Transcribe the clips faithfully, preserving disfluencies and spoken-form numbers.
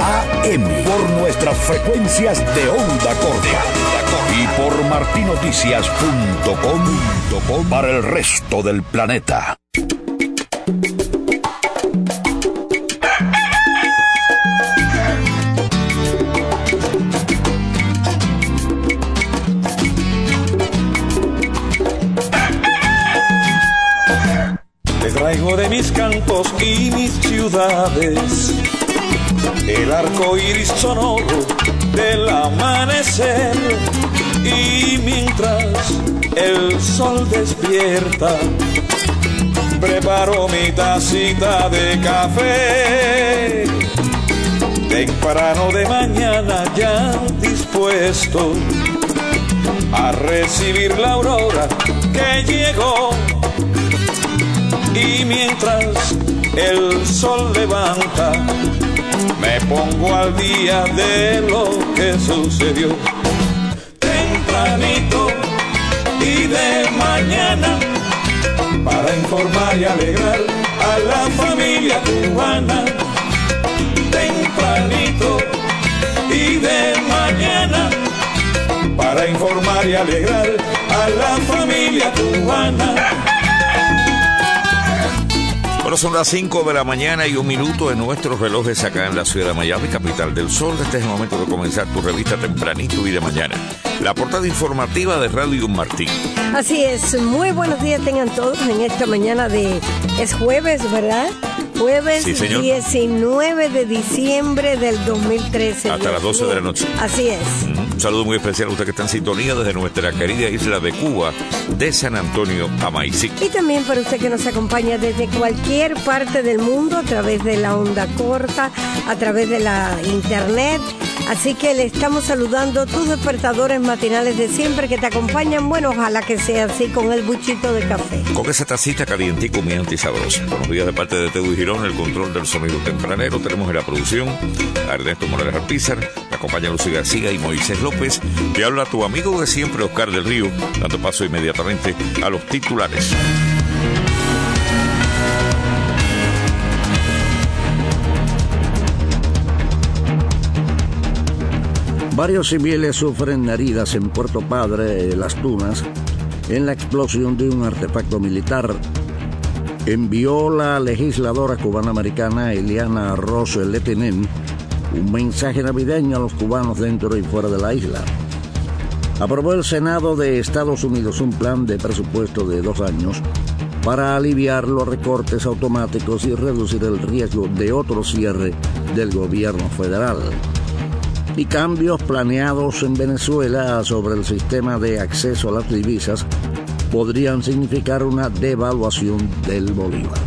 A M por nuestras frecuencias de onda corta y por martinoticias punto com para el resto del planeta. Te traigo de mis campos y mis ciudades el arco iris sonoro del amanecer, y mientras el sol despierta preparo mi tacita de café temprano de mañana, ya dispuesto a recibir la aurora que llegó. Y mientras el sol levanta, me pongo al día de lo que sucedió. Tempranito y de mañana, para informar y alegrar a la familia cubana. Tempranito y de mañana, para informar y alegrar a la familia cubana. Bueno, son las cinco de la mañana y un minuto en nuestros relojes acá en la ciudad de Miami, capital del sol. Este es el momento de comenzar tu revista tempranito y de mañana. La portada informativa de Radio Martín. Así es, muy buenos días tengan todos en esta mañana de... Es jueves, ¿verdad? Jueves sí, diecinueve de diciembre del dos mil trece. Hasta las doce de la noche. Así es. Mm, un saludo muy especial a usted que está en sintonía desde nuestra querida isla de Cuba, de San Antonio a Maicí. Y también para usted que nos acompaña desde cualquier parte del mundo a través de la onda corta, a través de la internet. Así que le estamos saludando a tus despertadores matinales de siempre que te acompañan. Bueno, ojalá que sea así, con el buchito de café. Con esa tacita calientico, humeante y sabrosa. Buenos días de parte de Teddy Girón, el control del sonido tempranero. Tenemos en la producción a Ernesto Morales Alpizar, me acompaña Lucy García y Moisés López. Te habla tu amigo de siempre, Oscar del Río, dando paso inmediatamente a los titulares. Varios civiles sufren heridas en Puerto Padre, Las Tunas, en la explosión de un artefacto militar. Envió la legisladora cubana-americana Eliana Rosso Letinen un mensaje navideño a los cubanos dentro y fuera de la isla. Aprobó el Senado de Estados Unidos un plan de presupuesto de dos años para aliviar los recortes automáticos y reducir el riesgo de otro cierre del gobierno federal. Y cambios planeados en Venezuela sobre el sistema de acceso a las divisas podrían significar una devaluación del bolívar.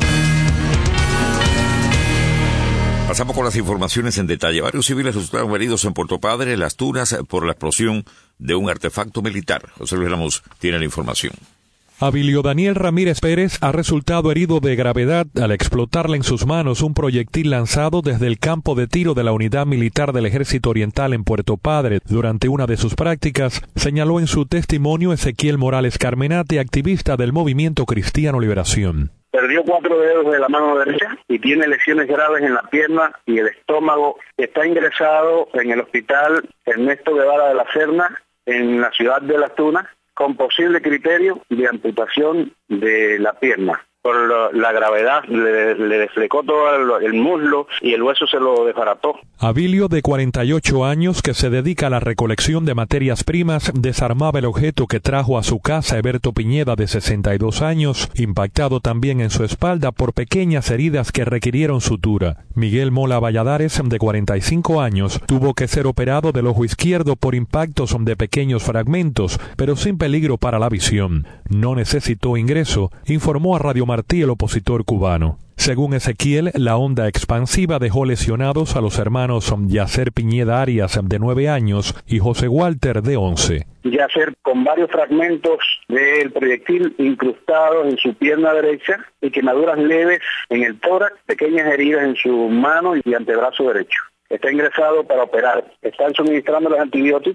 Pasamos con las informaciones en detalle. Varios civiles resultaron heridos en Puerto Padre, Las Tunas, por la explosión de un artefacto militar. José Luis Ramos tiene la información. Abilio Daniel Ramírez Pérez ha resultado herido de gravedad al explotarle en sus manos un proyectil lanzado desde el campo de tiro de la Unidad Militar del Ejército Oriental en Puerto Padre durante una de sus prácticas, señaló en su testimonio Ezequiel Morales Carmenate, activista del Movimiento Cristiano Liberación. Perdió cuatro dedos de la mano derecha y tiene lesiones graves en la pierna y el estómago. Está ingresado en el hospital Ernesto Guevara de la Serna, en la ciudad de Las Tunas, con posible criterio de amputación de la pierna. Por la, la gravedad le, le desflecó todo el, el muslo y el hueso se lo desbarató. Abilio, de cuarenta y ocho años, que se dedica a la recolección de materias primas, desarmaba el objeto que trajo a su casa Eberto Piñeda, de sesenta y dos años, impactado también en su espalda por pequeñas heridas que requirieron sutura. Miguel Mola Valladares, de cuarenta y cinco años, tuvo que ser operado del ojo izquierdo por impactos de pequeños fragmentos, pero sin peligro para la visión. No necesitó ingreso, informó a Radio Martí el opositor cubano. Según Ezequiel, la onda expansiva dejó lesionados a los hermanos Yacer Piñeda Arias, de nueve años, y José Walter, de once. Yacer con varios fragmentos del proyectil incrustados en su pierna derecha y quemaduras leves en el tórax, pequeñas heridas en su mano y antebrazo derecho. Está ingresado para operar. Están suministrando los antibióticos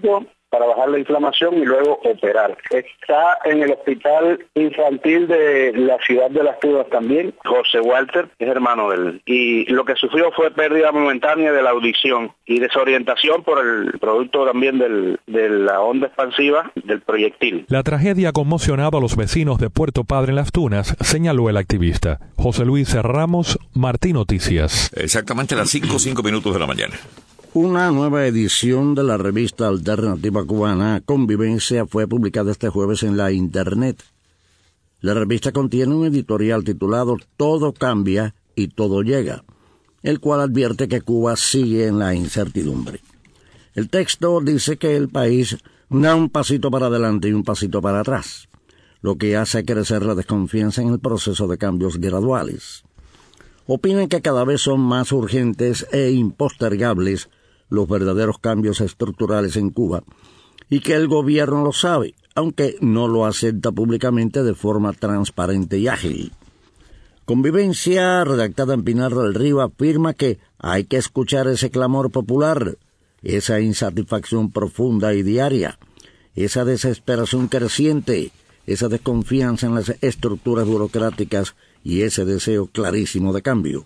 para bajar la inflamación y luego operar. Está en el hospital infantil de la ciudad de Las Tunas también. José Walter es hermano de él. Y lo que sufrió fue pérdida momentánea de la audición y desorientación por el producto también del, de la onda expansiva del proyectil. La tragedia ha conmocionado a los vecinos de Puerto Padre en Las Tunas, señaló el activista. José Luis Ramos, Martín Noticias. Exactamente a las cinco, cinco minutos de la mañana. Una nueva edición de la revista alternativa cubana Convivencia fue publicada este jueves en la Internet. La revista contiene un editorial titulado Todo cambia y todo llega, el cual advierte que Cuba sigue en la incertidumbre. El texto dice que el país da un pasito para adelante y un pasito para atrás, lo que hace crecer la desconfianza en el proceso de cambios graduales. Opinan que cada vez son más urgentes e impostergables los verdaderos cambios estructurales en Cuba, y que el gobierno lo sabe, aunque no lo acepta públicamente de forma transparente y ágil. Convivencia, redactada en Pinar del Río, afirma que hay que escuchar ese clamor popular, esa insatisfacción profunda y diaria, esa desesperación creciente, esa desconfianza en las estructuras burocráticas y ese deseo clarísimo de cambio.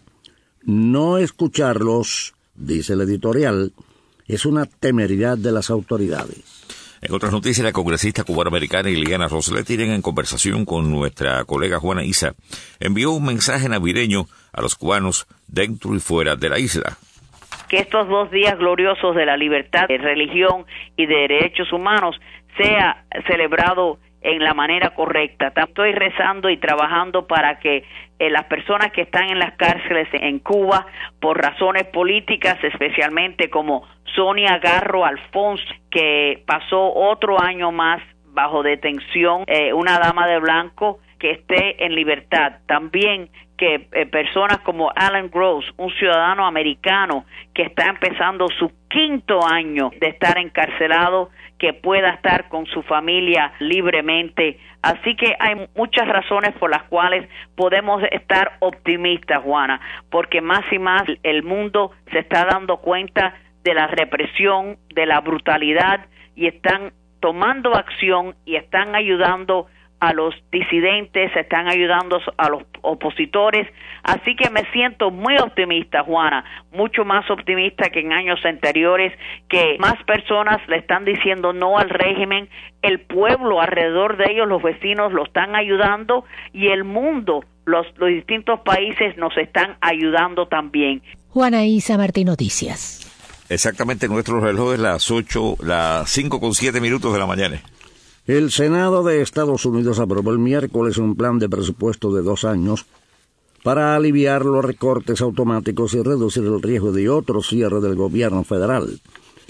No escucharlos, dice el editorial, es una temeridad de las autoridades. En otras noticias, la congresista cubanoamericana Iliana Roslet, tienen en conversación con nuestra colega Juana Isa, envió un mensaje navideño a los cubanos dentro y fuera de la isla. Que estos dos días gloriosos de la libertad, de religión y de derechos humanos sea celebrado en la manera correcta. Estoy rezando y trabajando para que eh, las personas que están en las cárceles en Cuba por razones políticas, especialmente como Sonia Garro Alfonso, que pasó otro año más bajo detención, eh, una dama de blanco, que esté en libertad. También que eh, personas como Alan Gross, un ciudadano americano que está empezando su quinto año de estar encarcelado, que pueda estar con su familia libremente. Así que hay muchas razones por las cuales podemos estar optimistas, Juana, porque más y más el mundo se está dando cuenta de la represión, de la brutalidad, y están tomando acción y están ayudando a los disidentes, están ayudando a los opositores. Así que me siento muy optimista, Juana, mucho más optimista que en años anteriores, que más personas le están diciendo no al régimen, el pueblo alrededor de ellos, los vecinos, lo están ayudando, y el mundo, los, los distintos países nos están ayudando también. Juana Isa, Martín Noticias. Exactamente, nuestro reloj es las ocho, las cinco con siete minutos de la mañana. El Senado de Estados Unidos aprobó el miércoles un plan de presupuesto de dos años para aliviar los recortes automáticos y reducir el riesgo de otro cierre del gobierno federal.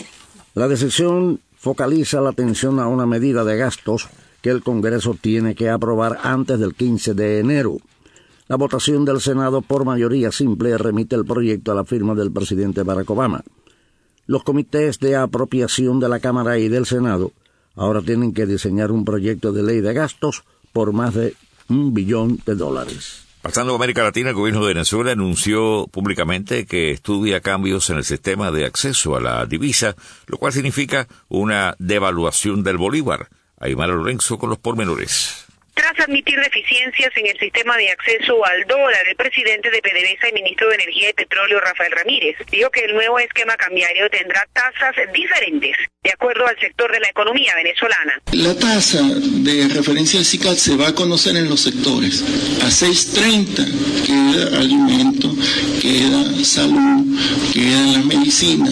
La decisión focaliza la atención a una medida de gastos que el Congreso tiene que aprobar antes del quince de enero. La votación del Senado por mayoría simple remite el proyecto a la firma del presidente Barack Obama. Los comités de apropiación de la Cámara y del Senado ahora tienen que diseñar un proyecto de ley de gastos por más de un billón de dólares. Pasando a América Latina, el gobierno de Venezuela anunció públicamente que estudia cambios en el sistema de acceso a la divisa, lo cual significa una devaluación del bolívar. Aymara Lorenzo con los pormenores. Tras admitir deficiencias en el sistema de acceso al dólar, el presidente de PDVSA y ministro de Energía y Petróleo, Rafael Ramírez, dijo que el nuevo esquema cambiario tendrá tasas diferentes, de acuerdo al sector de la economía venezolana. La tasa de referencia al SICAD se va a conocer en los sectores. A seis treinta queda alimento, queda salud, queda la medicina,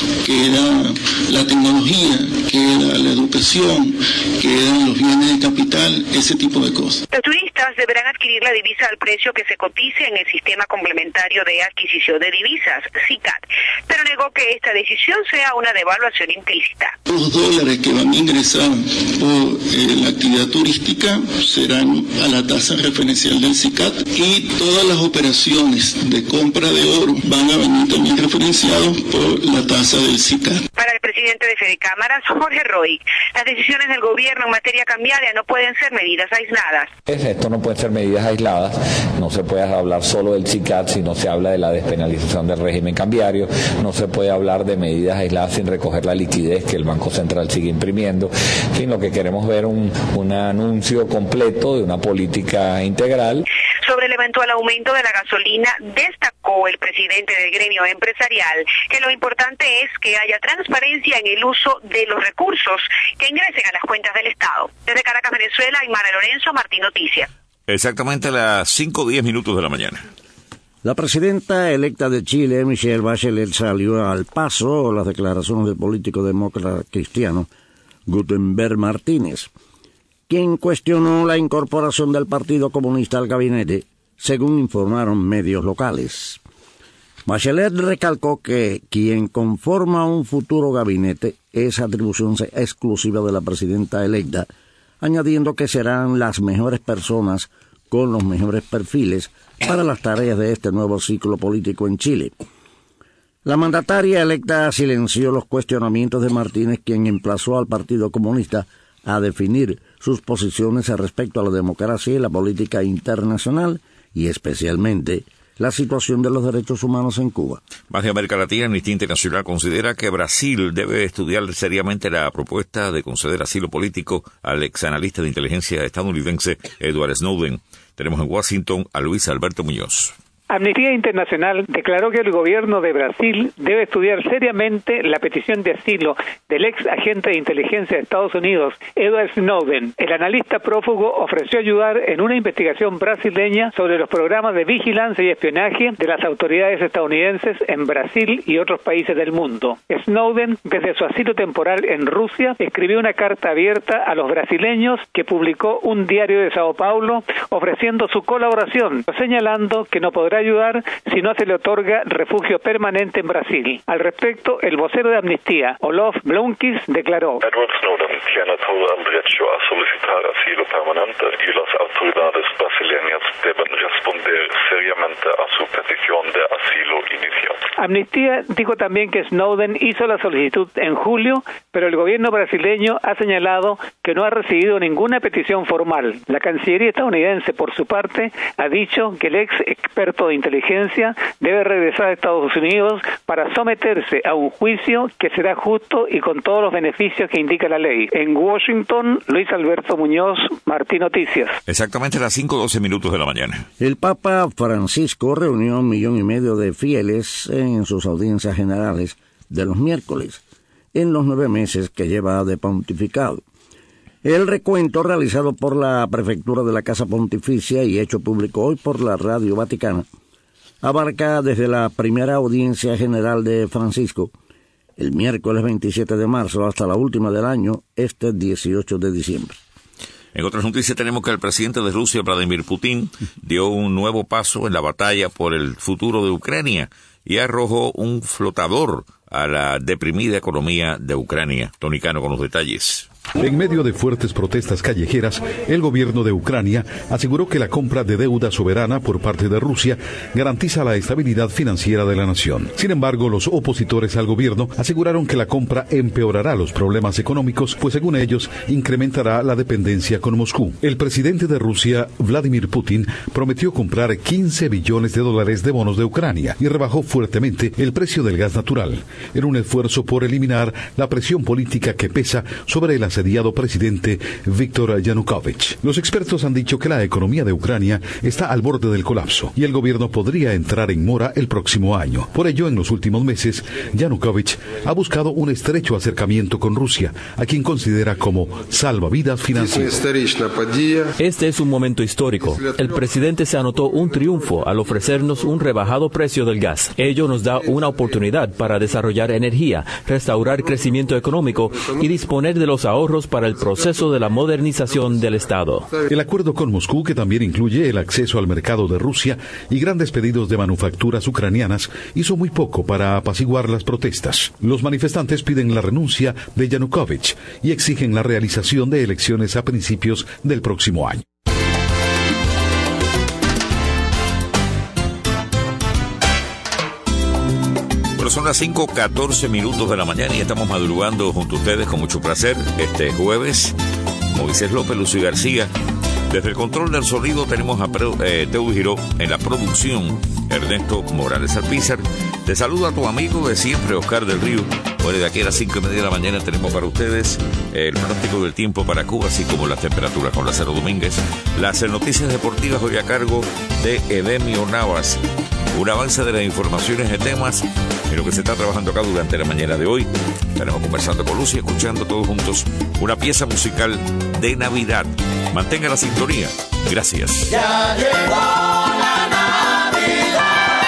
queda la tecnología, queda la educación, quedan los bienes de capital, ese tipo de cosas. Los turistas deberán adquirir la divisa al precio que se cotice en el sistema complementario de adquisición de divisas, SICAD, pero negó que esta decisión sea una devaluación implícita. Los dólares que van a ingresar por eh, la actividad turística serán a la tasa referencial del SICAD, y todas las operaciones de compra de oro van a venir también referenciados por la tasa del SICAD. Para el presidente presidente de Fede Cámaras, Jorge Roig. Las decisiones del gobierno en materia cambiaria no pueden ser medidas aisladas. Esto no pueden ser medidas aisladas, no se puede hablar solo del SICAD si no se habla de la despenalización del régimen cambiario, no se puede hablar de medidas aisladas sin recoger la liquidez que el Banco Central sigue imprimiendo. En fin, lo que queremos ver un, un anuncio completo de una política integral. Sobre el eventual aumento de la gasolina, destacó el presidente del gremio empresarial que lo importante es que haya transparencia en el uso de los recursos que ingresen a las cuentas del Estado. Desde Caracas, Venezuela, Aymara Lorenzo, Martín Noticias. Exactamente a las cinco diez minutos de la mañana. La presidenta electa de Chile, Michelle Bachelet, salió al paso las declaraciones del político demócrata cristiano Gutenberg Martínez, quien cuestionó la incorporación del Partido Comunista al gabinete, según informaron medios locales. Bachelet recalcó que quien conforma un futuro gabinete es atribución exclusiva de la presidenta electa, añadiendo que serán las mejores personas con los mejores perfiles para las tareas de este nuevo ciclo político en Chile. La mandataria electa silenció los cuestionamientos de Martínez, quien emplazó al Partido Comunista a definir sus posiciones respecto a la democracia y la política internacional, y especialmente la situación de los derechos humanos en Cuba. Más de América Latina, Amnistía Internacional considera que Brasil debe estudiar seriamente la propuesta de conceder asilo político al exanalista de inteligencia estadounidense Edward Snowden. Tenemos en Washington a Luis Alberto Muñoz. Amnistía Internacional declaró que el gobierno de Brasil debe estudiar seriamente la petición de asilo del ex agente de inteligencia de Estados Unidos, Edward Snowden. El analista prófugo ofreció ayudar en una investigación brasileña sobre los programas de vigilancia y espionaje de las autoridades estadounidenses en Brasil y otros países del mundo. Snowden, desde su asilo temporal en Rusia, escribió una carta abierta a los brasileños que publicó un diario de Sao Paulo ofreciendo su colaboración, señalando que no podrá ayudar si no se le otorga refugio permanente en Brasil. Al respecto, el vocero de Amnistía, Olof Blomqvist, declaró: Edward Snowden tiene todo el derecho a solicitar asilo permanente y las autoridades brasileñas deben responder seriamente a su petición de asilo inicial. Amnistía dijo también que Snowden hizo la solicitud en julio, pero el gobierno brasileño ha señalado que no ha recibido ninguna petición formal. La Cancillería estadounidense, por su parte, ha dicho que el ex experto de inteligencia debe regresar a Estados Unidos para someterse a un juicio que será justo y con todos los beneficios que indica la ley. En Washington, Luis Alberto Muñoz, Martín Noticias. Exactamente a las cinco doce minutos de la mañana. El Papa Francisco reunió un millón y medio de fieles en sus audiencias generales de los miércoles, en los nueve meses que lleva de pontificado. El recuento realizado por la Prefectura de la Casa Pontificia y hecho público hoy por la Radio Vaticana abarca desde la primera audiencia general de Francisco, el miércoles veintisiete de marzo, hasta la última del año, este dieciocho de diciembre. En otras noticias tenemos que el presidente de Rusia, Vladimir Putin, dio un nuevo paso en la batalla por el futuro de Ucrania y arrojó un flotador a la deprimida economía de Ucrania. Tony Cano con los detalles. En medio de fuertes protestas callejeras, el gobierno de Ucrania aseguró que la compra de deuda soberana por parte de Rusia garantiza la estabilidad financiera de la nación. Sin embargo, los opositores al gobierno aseguraron que la compra empeorará los problemas económicos, pues según ellos, incrementará la dependencia con Moscú. El presidente de Rusia, Vladimir Putin, prometió comprar quince billones de dólares de bonos de Ucrania y rebajó fuertemente el precio del gas natural, en un esfuerzo por eliminar la presión política que pesa sobre el asediado presidente Viktor Yanukovych. Los expertos han dicho que la economía de Ucrania está al borde del colapso y el gobierno podría entrar en mora el próximo año. Por ello, en los últimos meses, Yanukovych ha buscado un estrecho acercamiento con Rusia, a quien considera como salvavidas financiero. Este es un momento histórico. El presidente se anotó un triunfo al ofrecernos un rebajado precio del gas. Ello nos da una oportunidad para desarrollar energía, restaurar crecimiento económico y disponer de los ahorros para el proceso de la modernización del Estado. El acuerdo con Moscú, que también incluye el acceso al mercado de Rusia y grandes pedidos de manufacturas ucranianas, hizo muy poco para apaciguar las protestas. Los manifestantes piden la renuncia de Yanukovych y exigen la realización de elecciones a principios del próximo año. son las cinco catorce minutos de la mañana y estamos madrugando junto a ustedes con mucho placer este jueves. Moisés López, Lucy García. Desde el control del sonido tenemos a eh, Teo Giró, en la producción Ernesto Morales Alpizar. Te saluda tu amigo de siempre, Oscar del Río. Bueno, de aquí a las cinco y media de la mañana tenemos para ustedes el pronóstico del tiempo para Cuba, así como las temperaturas con Lázaro Domínguez. Las noticias deportivas hoy a cargo de Edemio Navas. Un avance de las informaciones de temas en lo que se está trabajando acá durante la mañana de hoy. Estaremos conversando con Lucy, escuchando todos juntos una pieza musical de Navidad. Mantenga la sintonía. Gracias. Ya llegó la Navidad,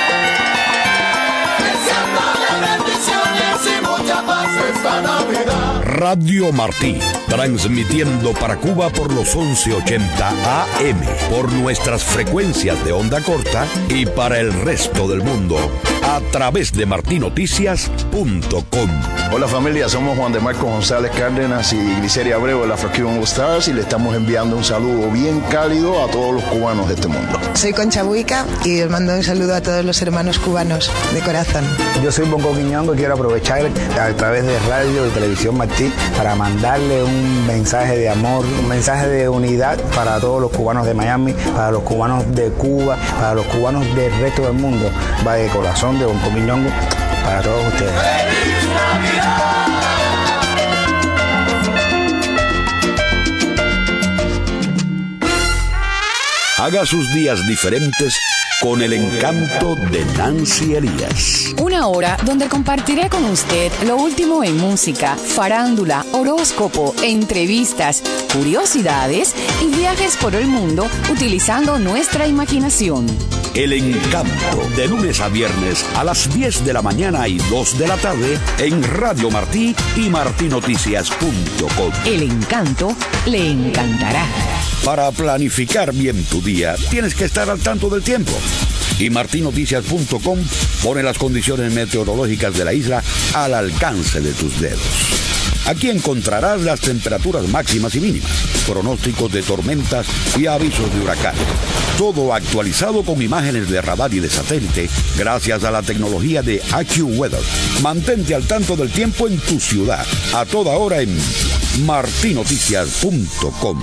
deseándole bendiciones y mucha paz esta Navidad. Radio Martí, transmitiendo para Cuba por los once ochenta A M, por nuestras frecuencias de onda corta y para el resto del mundo a través de martí noticias punto com. Hola familia, somos Juan de Marco González Cárdenas y Gliceria Abreu de la Afro-Cuban All Stars y le estamos enviando un saludo bien cálido a todos los cubanos de este mundo. Soy Concha Buica y les mando un saludo a todos los hermanos cubanos de corazón. Yo soy Bongo Quiñongo y quiero aprovechar a través de radio y televisión Martí para mandarle un mensaje de amor, un mensaje de unidad para todos los cubanos de Miami, para los cubanos de Cuba, para los cubanos del resto del mundo. Va de corazón de Bongo Quiñongo para todos ustedes. ¡Feliz Navidad! Haga sus días diferentes con el encanto de Nancy Elías. Una hora donde compartiré con usted lo último en música, farándula, horóscopo, entrevistas, curiosidades y viajes por el mundo utilizando nuestra imaginación. El encanto, de lunes a viernes a las diez de la mañana y dos de la tarde en Radio Martí y martí noticias punto com. El encanto le encantará. Para planificar bien tu día, tienes que estar al tanto del tiempo. Y martí noticias punto com pone las condiciones meteorológicas de la isla al alcance de tus dedos. Aquí encontrarás las temperaturas máximas y mínimas, pronósticos de tormentas y avisos de huracán. Todo actualizado con imágenes de radar y de satélite gracias a la tecnología de AccuWeather. Mantente al tanto del tiempo en tu ciudad, a toda hora en martí noticias punto com.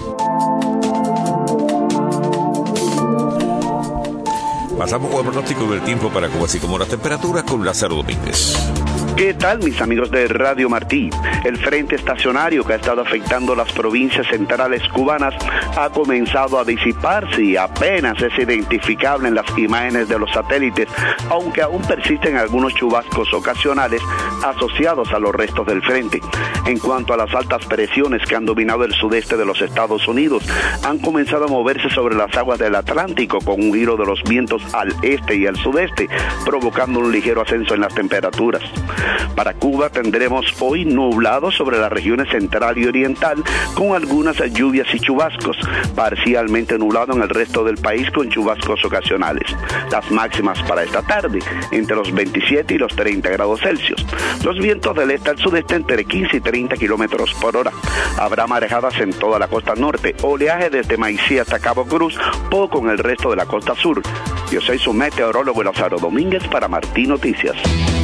Pasamos con el pronóstico del tiempo para Cuba, así como las temperaturas con Lázaro Domínguez. ¿Qué tal, mis amigos de Radio Martí? El frente estacionario que ha estado afectando las provincias centrales cubanas ha comenzado a disiparse y apenas es identificable en las imágenes de los satélites, aunque aún persisten algunos chubascos ocasionales asociados a los restos del frente. En cuanto a las altas presiones que han dominado el sudeste de los Estados Unidos, han comenzado a moverse sobre las aguas del Atlántico con un giro de los vientos al este y al sudeste, provocando un ligero ascenso en las temperaturas. Para Cuba tendremos hoy nublado sobre las regiones central y oriental con algunas lluvias y chubascos, parcialmente nublado en el resto del país con chubascos ocasionales. Las máximas para esta tarde entre los veintisiete y los treinta grados Celsius. Los vientos del este al sudeste entre quince y treinta kilómetros por hora. Habrá marejadas en toda la costa norte, oleaje desde Maicí hasta Cabo Cruz, poco en el resto de la costa sur. Yo soy su meteorólogo Lázaro Domínguez para Martí Noticias.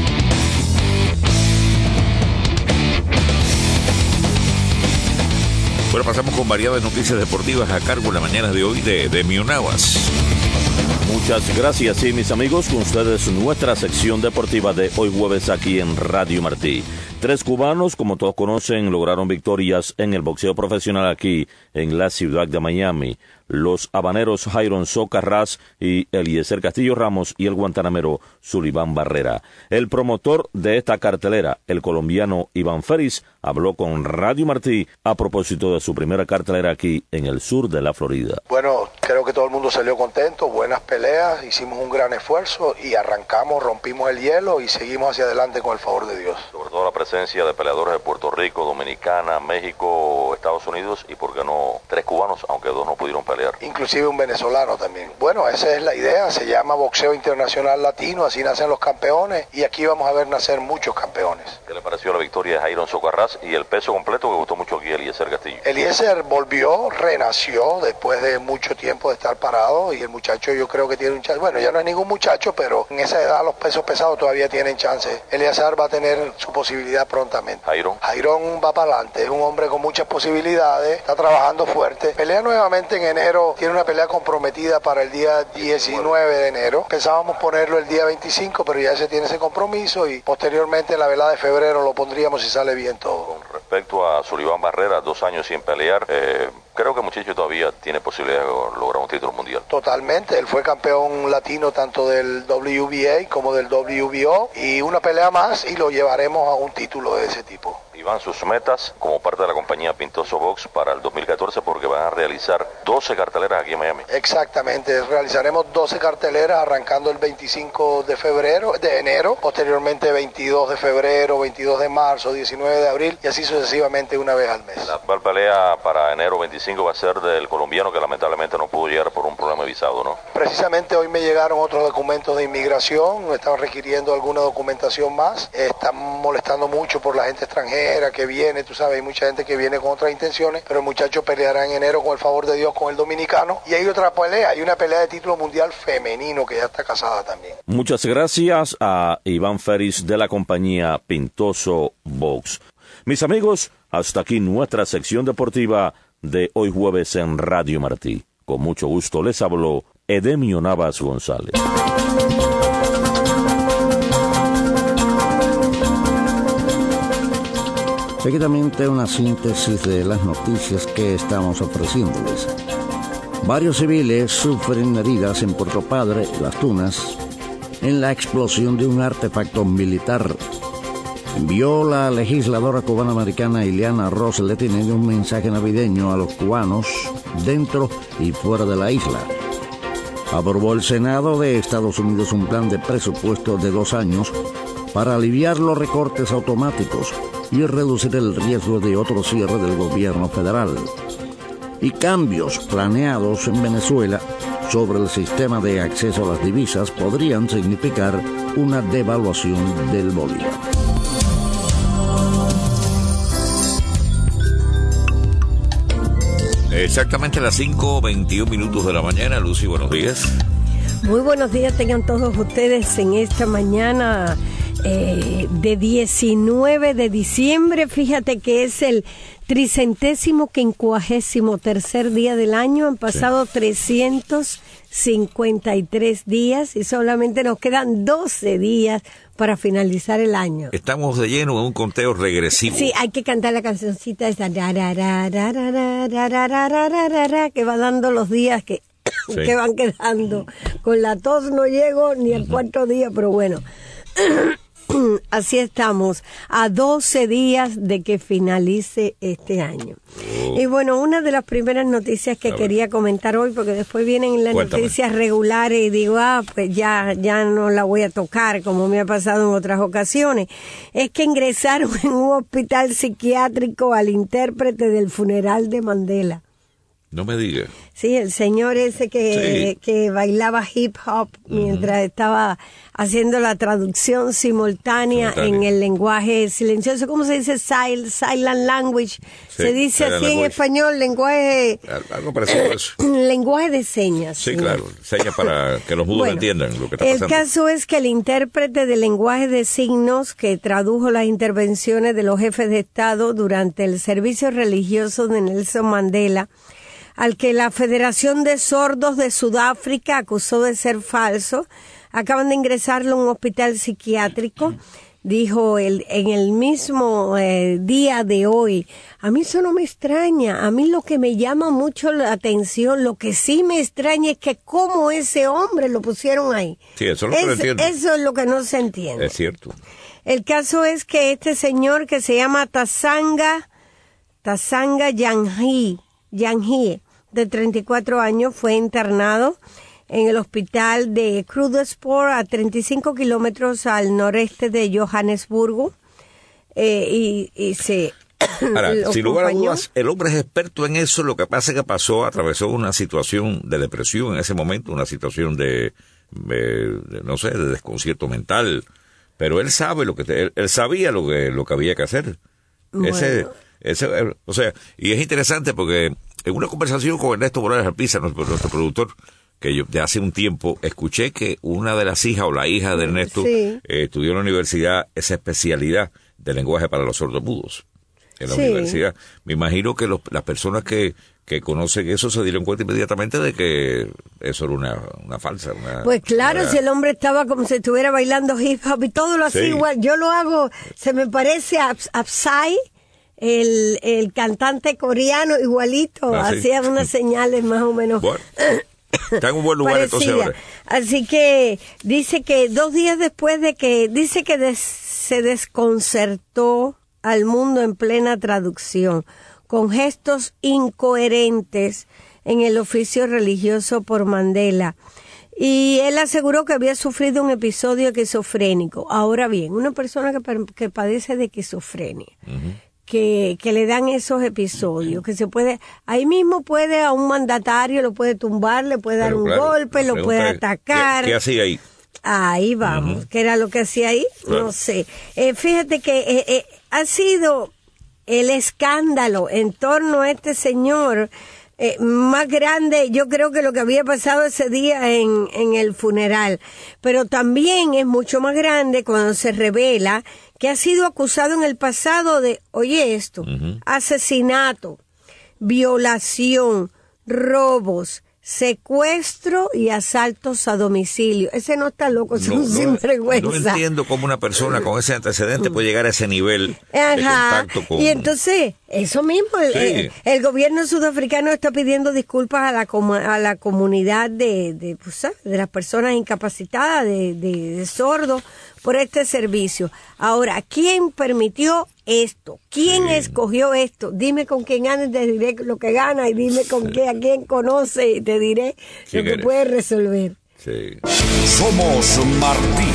Bueno, pasamos con variadas noticias deportivas a cargo en la mañana de hoy de Edemio Navas. Muchas gracias, sí, mis amigos, con ustedes nuestra sección deportiva de hoy jueves aquí en Radio Martí. Tres cubanos, como todos conocen, lograron victorias en el boxeo profesional aquí en la ciudad de Miami. Los habaneros Jairon Socarrás y Eliezer Castillo Ramos y el guantanamero Sullivan Barrera. El promotor de esta cartelera, el colombiano Iván Félix, habló con Radio Martí a propósito de su primera cartelera aquí en el sur de la Florida. Bueno, creo que todo el mundo salió contento, buenas peleas, hicimos un gran esfuerzo y arrancamos, rompimos el hielo y seguimos hacia adelante con el favor de Dios. Sobre todo la presencia de peleadores de Puerto Rico, Dominicana, México, Estados Unidos y por qué no tres cubanos, aunque dos no pudieron pelear. Inclusive un venezolano también. Bueno, esa es la idea, se llama boxeo internacional latino, así nacen los campeones y aquí vamos a ver nacer muchos campeones. ¿Qué le pareció la victoria de Jairon Socarrás y el peso completo que gustó mucho aquí Eliezer Castillo? Eliezer volvió, renació después de mucho tiempo de estar parado y el muchacho yo creo que tiene un chance, bueno ya no es ningún muchacho, pero en esa edad los pesos pesados todavía tienen chance. Eliezer va a tener su posibilidad prontamente. Jairon. Jairon va para adelante, es un hombre con muchas posibilidades, está trabajando fuerte, pelea nuevamente en enero, tiene una pelea comprometida para el día diecinueve de enero, pensábamos ponerlo el día veinticinco, pero ya se tiene ese compromiso y posteriormente en la velada de febrero lo pondríamos si sale bien todo. Con respecto a Sullivan Barrera, dos años sin pelear, eh, creo que el muchacho todavía tiene posibilidad de lograr un título mundial. Totalmente, él fue campeón latino tanto del W B A como del W B O y una pelea más y lo llevaremos a un título de ese tipo. Y van sus metas como parte de la compañía Pintoso Box para el dos mil catorce porque van a realizar doce carteleras aquí en Miami. Exactamente, realizaremos doce carteleras arrancando el veinticinco de febrero, de enero, posteriormente veintidós de febrero, veintidós de marzo, diecinueve de abril y así sucesivamente una vez al mes. La actual pelea para enero veinticinco va a ser del colombiano que lamentablemente no pudo llegar por un problema de visado, ¿no? Precisamente hoy me llegaron otros documentos de inmigración, me estaban requiriendo alguna documentación más, están molestando mucho por la gente extranjera que viene, tú sabes, hay mucha gente que viene con otras intenciones, pero el muchacho peleará en enero con el favor de Dios con el dominicano y hay otra pelea, hay una pelea de título mundial femenino que ya está casada también. Muchas gracias a Iván Ferris de la compañía Pintoso Box. Mis amigos, hasta aquí nuestra sección deportiva de hoy jueves en Radio Martí. Con mucho gusto les habló Edemio Navas González. Seguidamente una síntesis de las noticias que estamos ofreciéndoles. Varios civiles sufren heridas en Puerto Padre, Las Tunas, en la explosión de un artefacto militar. Envió la legisladora cubana-americana Ileana Ros-Lehtinen en un mensaje navideño a los cubanos dentro y fuera de la isla. Aprobó el Senado de Estados Unidos un plan de presupuesto de dos años para aliviar los recortes automáticos y reducir el riesgo de otro cierre del gobierno federal. Y cambios planeados en Venezuela sobre el sistema de acceso a las divisas podrían significar una devaluación del bolívar. Exactamente las cinco veintiún minutos de la mañana. Lucy, buenos días. Muy buenos días tengan todos ustedes en esta mañana eh, de diecinueve de diciembre. Fíjate que es el tricentésimo quincuagésimo tercer día del año. Han pasado sí. trescientos cincuenta y tres días y solamente nos quedan doce días para finalizar el año. Estamos de lleno en un conteo regresivo. Sí, hay que cantar la cancioncita esa que va dando los días que, sí. que van quedando. Con la tos no llego ni al uh-huh. cuarto día, pero bueno. Así estamos, a doce días de que finalice este año. Oh. Y bueno, una de las primeras noticias que quería comentar hoy, porque después vienen las Cuéntame. noticias regulares y digo, ah, pues ya, ya no la voy a tocar, como me ha pasado en otras ocasiones, es que ingresaron en un hospital psiquiátrico al intérprete del funeral de Mandela. No me diga. Sí, el señor ese que, sí. que bailaba hip hop mientras uh-huh. estaba haciendo la traducción simultánea, simultánea en el lenguaje silencioso. ¿Cómo se dice? Sil, silent language. Sí, se dice así language. En español, lenguaje... Algo parecido a eso. Lenguaje de señas. Sí, señor. Claro. Señas para que los mudos bueno, entiendan lo que está pasando. El caso es que el intérprete de lenguaje de signos que tradujo las intervenciones de los jefes de Estado durante el servicio religioso de Nelson Mandela, al que la Federación de Sordos de Sudáfrica acusó de ser falso, acaban de ingresarlo a un hospital psiquiátrico, dijo él en el mismo eh, día de hoy. A mí eso no me extraña, a mí lo que me llama mucho la atención, lo que sí me extraña es que cómo ese hombre lo pusieron ahí. Sí, eso es lo que no entiendo. Eso es lo que no se entiende. Es cierto. El caso es que este señor que se llama Tasanga, Tasanga Yanhee, Yanhee, de treinta y cuatro años, fue internado en el hospital de Krugersport a treinta y cinco kilómetros al noreste de Johannesburgo eh, y, y se Ahora, lo sin lugar a acompañó. dudas, el hombre es experto en eso. Lo que pasa es que pasó, atravesó una situación de depresión en ese momento, una situación de, de, de no sé, de desconcierto mental. Pero él sabe lo que, te, él, él sabía lo que, lo que había que hacer. Bueno. Ese, ese, o sea, y es interesante porque en una conversación con Ernesto Morales Alpiza, nuestro, nuestro productor, que yo de hace un tiempo escuché que una de las hijas o la hija de Ernesto Sí. eh, estudió en la universidad esa especialidad de lenguaje para los sordomudos en la Sí. universidad. Me imagino que los, las personas que, que conocen eso se dieron cuenta inmediatamente de que eso era una, una falsa. Una, Pues claro, una- si el hombre estaba como si estuviera bailando hip hop y todo lo hacía Sí. igual. Yo lo hago, se me parece a, a Psy, el, el cantante coreano, igualito. Ah, sí. Hacía unas señales más o menos. Bueno, está en un buen lugar entonces parecida. ahora. Así que dice que dos días después de que, dice que des- se desconcertó al mundo en plena traducción, con gestos incoherentes en el oficio religioso por Mandela. Y él aseguró que había sufrido un episodio esquizofrénico. Ahora bien, una persona que, per- que padece de esquizofrenia, que, que le dan esos episodios, que se puede, ahí mismo puede a un mandatario, lo puede tumbar, le puede dar Pero un claro, golpe, la lo puede pregunta es, atacar. ¿Qué, qué hacía ahí? Ahí vamos, Ujú. ¿qué era lo que hacía ahí? Claro. No sé. Eh, fíjate que eh, eh, ha sido el escándalo en torno a este señor eh, más grande, yo creo que lo que había pasado ese día en, en el funeral. Pero también es mucho más grande cuando se revela que ha sido acusado en el pasado de, oye esto, asesinato, violación, robos, secuestro y asaltos a domicilio. Ese no está loco, es No, un no, sinvergüenza. no entiendo cómo una persona con ese antecedente puede llegar a ese nivel de Ajá. contacto con... Y entonces, eso mismo, el, Sí. el, el gobierno sudafricano está pidiendo disculpas a la comu- a la comunidad de, de, pues, ¿sabes? de las personas incapacitadas, de, de, de sordos, por este servicio. Ahora, ¿quién permitió esto? ¿Quién Sí. escogió esto? Dime con quién gana y te diré lo que gana, y dime con qué, a quién conoce y te diré ¿Quién lo que eres? puede resolver. Sí. Somos Martín.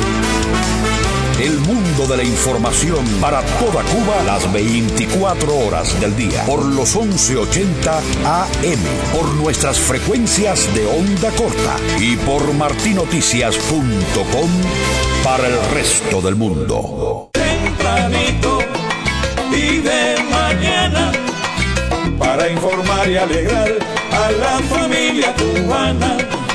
El mundo de la información para toda Cuba las veinticuatro horas del día. Por los once ochenta A M. Por nuestras frecuencias de onda corta. Y por martinoticias punto com para el resto del mundo. Tempranito y de mañana, para informar y alegrar a la familia cubana.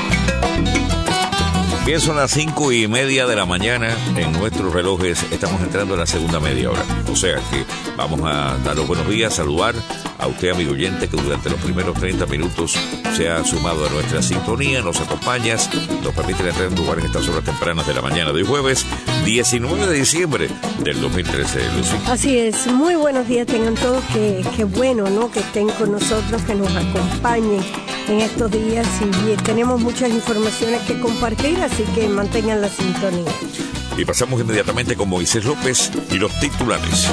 Bien, son las cinco y media de la mañana. En nuestros relojes estamos entrando en la segunda media hora. O sea que vamos a dar los buenos días, saludar a usted, amigo oyente, que durante los primeros treinta minutos se ha sumado a nuestra sintonía, nos acompañas, nos permite entrar en lugar en estas horas tempranas de la mañana de hoy jueves, diecinueve de diciembre del dos mil trece, Lucy. Así es, muy buenos días tengan todos, que, que bueno, ¿no? Que estén con nosotros, que nos acompañen en estos días y eh, tenemos muchas informaciones que compartir, así que mantengan la sintonía. Y pasamos inmediatamente con Moisés López y los titulares.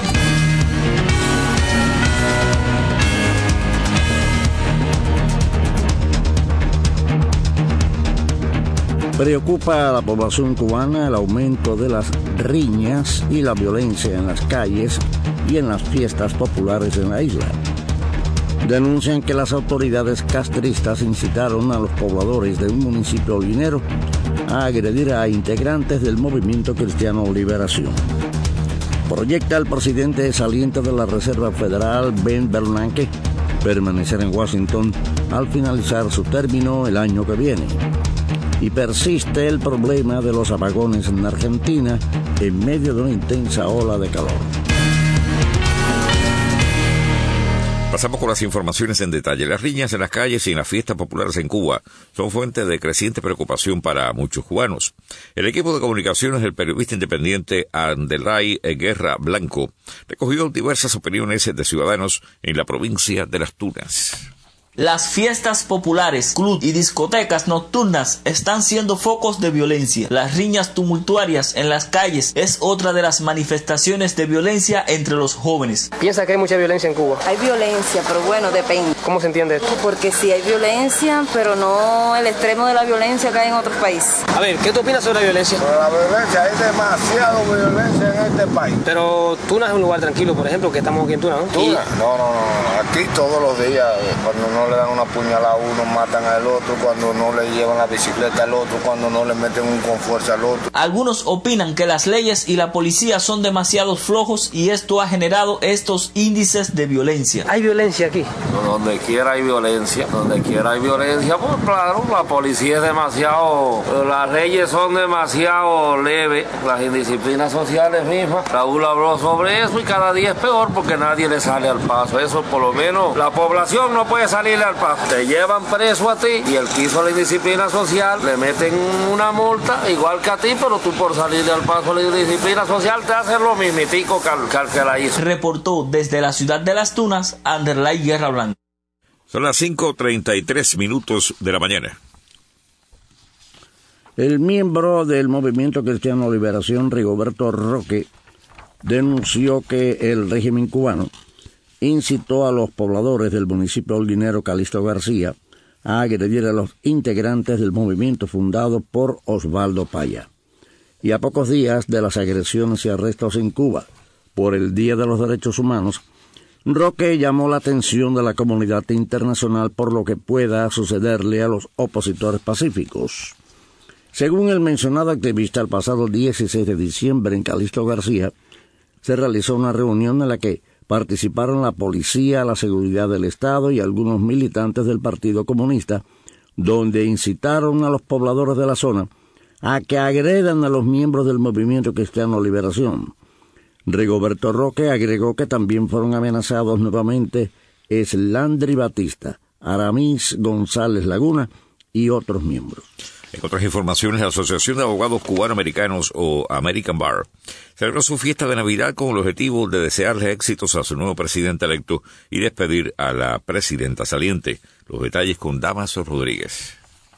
Preocupa a la población cubana el aumento de las riñas y la violencia en las calles y en las fiestas populares en la isla. Denuncian que las autoridades castristas incitaron a los pobladores de un municipio minero a agredir a integrantes del movimiento Cristiano Liberación. Proyecta el presidente saliente de la Reserva Federal, Ben Bernanke, permanecer en Washington al finalizar su término el año que viene. Y persiste el problema de los apagones en Argentina en medio de una intensa ola de calor. Pasamos con las informaciones en detalle. Las riñas en las calles y en las fiestas populares en Cuba son fuente de creciente preocupación para muchos cubanos. El equipo de comunicaciones del periodista independiente Anderlay Guerra Blanco recogió diversas opiniones de ciudadanos en la provincia de Las Tunas. Las fiestas populares, clubs y discotecas nocturnas están siendo focos de violencia. Las riñas tumultuarias en las calles es otra de las manifestaciones de violencia entre los jóvenes. ¿Piensa que hay mucha violencia en Cuba? Hay violencia, pero bueno, depende. ¿Cómo se entiende esto? Porque sí hay violencia, pero no el extremo de la violencia que hay en otros países. A ver, ¿qué tú opinas sobre la violencia? Sobre la violencia, hay demasiada violencia en este país. Pero Tuna es un lugar tranquilo, por ejemplo, que estamos aquí en Tuna, ¿no? ¿Tuna? Y... No, no, no, aquí todos los días, cuando no le dan una puñalada a uno, matan al otro, cuando no le llevan la bicicleta al otro, cuando no le meten un con fuerza al otro. Algunos opinan que las leyes y la policía son demasiado flojos y esto ha generado estos índices de violencia. ¿Hay violencia aquí? No, donde quiera hay violencia, donde quiera hay violencia, pues claro, la policía es demasiado, las leyes son demasiado leves, las indisciplinas sociales mismas. Raúl habló sobre eso y cada día es peor porque nadie le sale al paso. Eso por lo menos la población no puede salirle al paso. Te llevan preso a ti y el que hizo la indisciplina social le meten una multa igual que a ti, pero tú por salirle al paso la indisciplina social te hacen lo mismitico que al que la hizo. Reportó desde la ciudad de Las Tunas, Anderlay Guerra Blanca. Son las cinco treinta y tres minutos de la mañana. El miembro del Movimiento Cristiano Liberación, Rigoberto Roque, denunció que el régimen cubano incitó a los pobladores del municipio holguinero Calixto García a agredir a los integrantes del movimiento fundado por Osvaldo Paya. Y a pocos días de las agresiones y arrestos en Cuba por el Día de los Derechos Humanos, Roque llamó la atención de la comunidad internacional por lo que pueda sucederle a los opositores pacíficos. Según el mencionado activista, el pasado dieciséis de diciembre en Calixto García se realizó una reunión en la que participaron la policía, la seguridad del Estado y algunos militantes del Partido Comunista, donde incitaron a los pobladores de la zona a que agredan a los miembros del Movimiento Cristiano Liberación. Rigoberto Roque agregó que también fueron amenazados nuevamente Eslandri Batista, Aramis González Laguna y otros miembros. En otras informaciones, la Asociación de Abogados Cubanoamericanos, o American Bar, celebró su fiesta de Navidad con el objetivo de desearle éxitos a su nuevo presidente electo y despedir a la presidenta saliente. Los detalles con Damaso Rodríguez.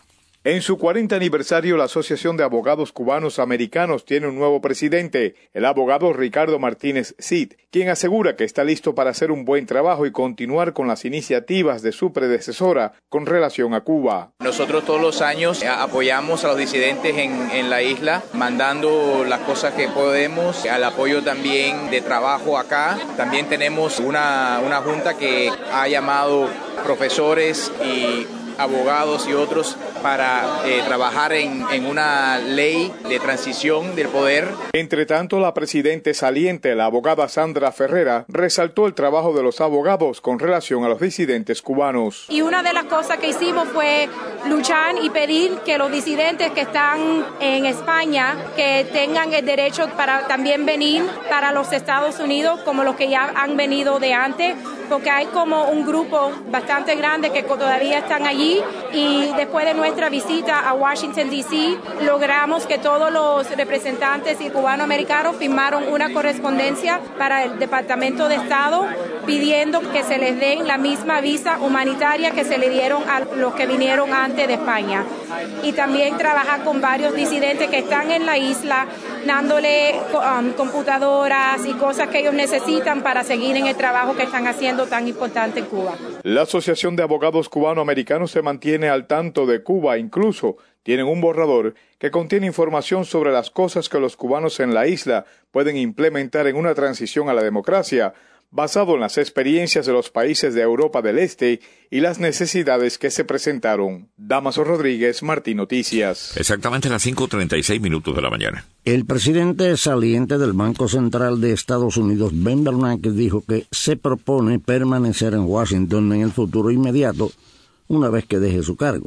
En su cuarenta aniversario, la Asociación de Abogados Cubanos Americanos tiene un nuevo presidente, el abogado Ricardo Martínez Cid, quien asegura que está listo para hacer un buen trabajo y continuar con las iniciativas de su predecesora con relación a Cuba. Nosotros todos los años apoyamos a los disidentes en, en la isla, mandando las cosas que podemos, al apoyo también de trabajo acá. También tenemos una, una junta que ha llamado profesores y abogados y otros para eh, trabajar en, en una ley de transición del poder. Entre tanto, la presidenta saliente, la abogada Sandra Ferrera, resaltó el trabajo de los abogados con relación a los disidentes cubanos. Y una de las cosas que hicimos fue luchar y pedir que los disidentes que están en España, que tengan el derecho para también venir para los Estados Unidos, como los que ya han venido de antes, porque hay como un grupo bastante grande que todavía están allí. Y después de nuestra visita a Washington, D C, logramos que todos los representantes y cubanoamericanos firmaron una correspondencia para el Departamento de Estado pidiendo que se les den la misma visa humanitaria que se le dieron a los que vinieron antes de España. Y también trabajar con varios disidentes que están en la isla, dándole um, computadoras y cosas que ellos necesitan para seguir en el trabajo que están haciendo tan importante en Cuba. La Asociación de Abogados Cubanoamericanos se mantiene al tanto de Cuba, incluso tienen un borrador que contiene información sobre las cosas que los cubanos en la isla pueden implementar en una transición a la democracia, basado en las experiencias de los países de Europa del Este y las necesidades que se presentaron. Damaso Rodríguez, Martín Noticias. Exactamente a las cinco treinta y seis minutos de la mañana. El presidente saliente del Banco Central de Estados Unidos, Ben Bernanke, dijo que se propone permanecer en Washington en el futuro inmediato, una vez que deje su cargo.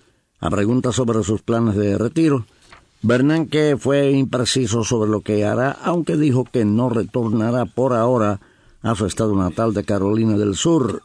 A preguntas sobre sus planes de retiro, Bernanke fue impreciso sobre lo que hará, aunque dijo que no retornará por ahora a su estado natal de Carolina del Sur.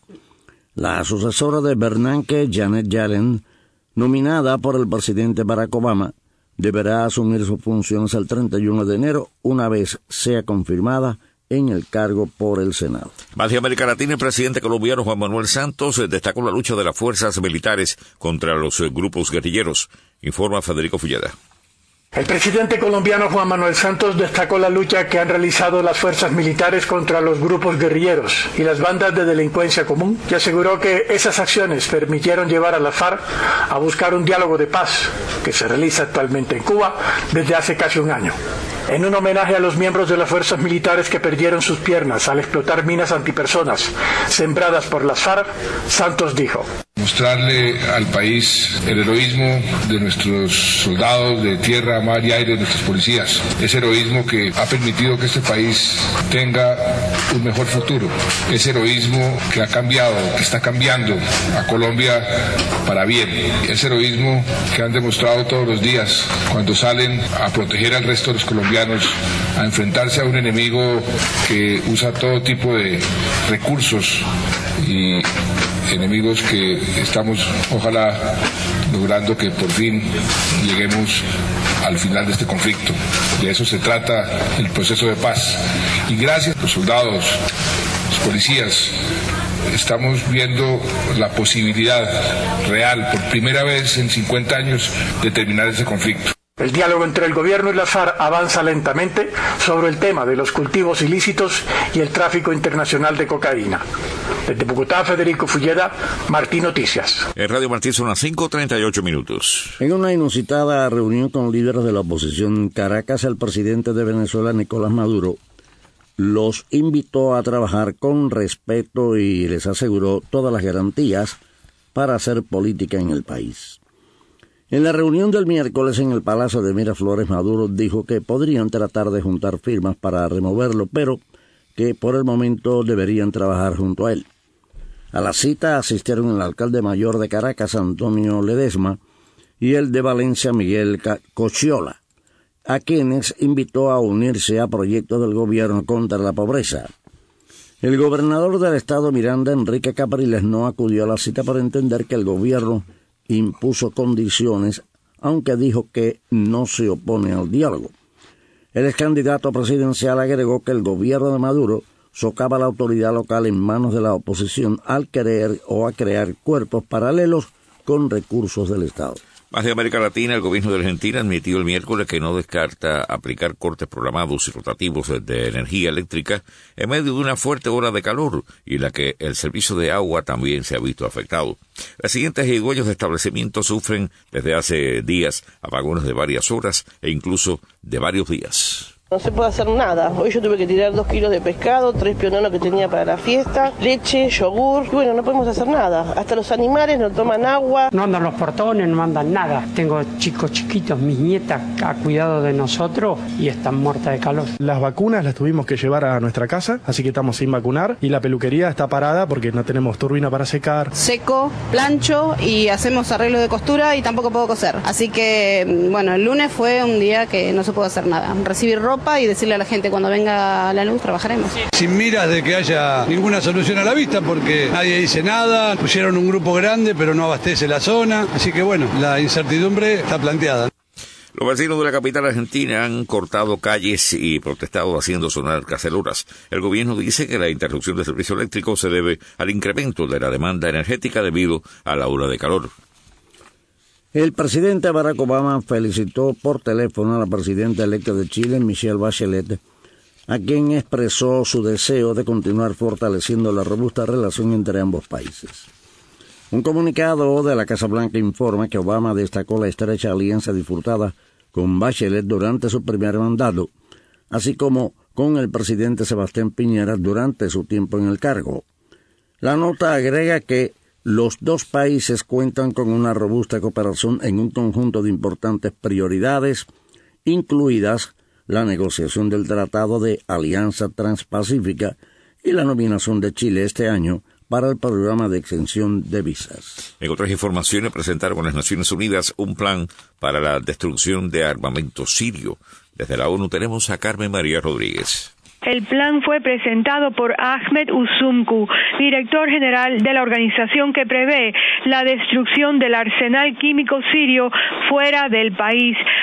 La sucesora de Bernanke, Janet Yellen, nominada por el presidente Barack Obama, deberá asumir sus funciones el treinta y uno de enero, una vez sea confirmada en el cargo por el Senado. Más de América Latina, el presidente colombiano Juan Manuel Santos destacó la lucha de las fuerzas militares contra los grupos guerrilleros. Informa Federico Fulleda. El presidente colombiano Juan Manuel Santos destacó la lucha que han realizado las fuerzas militares contra los grupos guerrilleros y las bandas de delincuencia común, y aseguró que esas acciones permitieron llevar a la FARC a buscar un diálogo de paz que se realiza actualmente en Cuba desde hace casi un año. En un homenaje a los miembros de las fuerzas militares que perdieron sus piernas al explotar minas antipersonas sembradas por las FARC, Santos dijo: mostrarle al país el heroísmo de nuestros soldados de tierra, mar y aire, de nuestros policías. Ese heroísmo que ha permitido que este país tenga un mejor futuro. Ese heroísmo que ha cambiado, que está cambiando a Colombia para bien. Ese heroísmo que han demostrado todos los días cuando salen a proteger al resto de los colombianos, a enfrentarse a un enemigo que usa todo tipo de recursos y enemigos que estamos, ojalá, logrando que por fin lleguemos al final de este conflicto. De eso se trata el proceso de paz. Y gracias a los soldados, los policías, estamos viendo la posibilidad real, por primera vez en cincuenta años, de terminar ese conflicto. El diálogo entre el gobierno y las FARC avanza lentamente sobre el tema de los cultivos ilícitos y el tráfico internacional de cocaína. Desde Bogotá, Federico Fulleda, Martí Noticias. En Radio Martí son las cinco treinta y ocho minutos. En una inusitada reunión con líderes de la oposición en Caracas, el presidente de Venezuela, Nicolás Maduro, los invitó a trabajar con respeto y les aseguró todas las garantías para hacer política en el país. En la reunión del miércoles en el Palacio de Miraflores, Maduro dijo que podrían tratar de juntar firmas para removerlo, pero que por el momento deberían trabajar junto a él. A la cita asistieron el alcalde mayor de Caracas, Antonio Ledesma, y el de Valencia, Miguel Cochiola, a quienes invitó a unirse a proyectos del gobierno contra la pobreza. El gobernador del estado Miranda, Enrique Capriles, no acudió a la cita por entender que el gobierno impuso condiciones, aunque dijo que no se opone al diálogo. El ex candidato presidencial agregó que el gobierno de Maduro socava la autoridad local en manos de la oposición al querer o a crear cuerpos paralelos con recursos del Estado. Más de América Latina, el gobierno de Argentina admitió el miércoles que no descarta aplicar cortes programados y rotativos de energía eléctrica en medio de una fuerte ola de calor y en la que el servicio de agua también se ha visto afectado. Residentes y dueños de establecimientos sufren desde hace días apagones de varias horas e incluso de varios días. No se puede hacer nada. Hoy yo tuve que tirar dos kilos de pescado, tres piononos que tenía para la fiesta, leche, yogur. Y bueno, no podemos hacer nada. Hasta los animales no toman agua. No andan los portones, no andan nada. Tengo chicos chiquitos, mis nietas a cuidado de nosotros y están muertas de calor. Las vacunas las tuvimos que llevar a nuestra casa, así que estamos sin vacunar. Y la peluquería está parada porque no tenemos turbina para secar. Seco, plancho y hacemos arreglo de costura y tampoco puedo coser. Así que, bueno, el lunes fue un día que no se pudo hacer nada. Recibir ropa y decirle a la gente cuando venga la luz trabajaremos. Sin miras de que haya ninguna solución a la vista porque nadie dice nada, pusieron un grupo grande pero no abastece la zona, así que bueno, la incertidumbre está planteada. Los vecinos de la capital argentina han cortado calles y protestado haciendo sonar cacerolas. El gobierno dice que la interrupción del servicio eléctrico se debe al incremento de la demanda energética debido a la ola de calor. El presidente Barack Obama felicitó por teléfono a la presidenta electa de Chile, Michelle Bachelet, a quien expresó su deseo de continuar fortaleciendo la robusta relación entre ambos países. Un comunicado de la Casa Blanca informa que Obama destacó la estrecha alianza disfrutada con Bachelet durante su primer mandato, así como con el presidente Sebastián Piñera durante su tiempo en el cargo. La nota agrega que los dos países cuentan con una robusta cooperación en un conjunto de importantes prioridades, incluidas la negociación del Tratado de Alianza Transpacífica y la nominación de Chile este año para el programa de exención de visas. En otras informaciones, presentaron a las Naciones Unidas un plan para la destrucción de armamento sirio. Desde la ONU tenemos a Carmen María Rodríguez. El plan fue presentado por Ahmed Usumcu, director general de la organización que prevé la destrucción del arsenal químico sirio fuera del país,